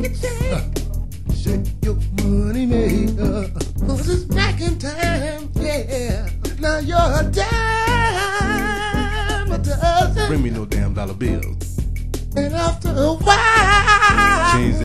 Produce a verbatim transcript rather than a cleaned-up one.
Shake your money maker, 'cause it's back in time, yeah. Now you're a dime a dozen. Bring me no damn dollar bills. And after a while, Change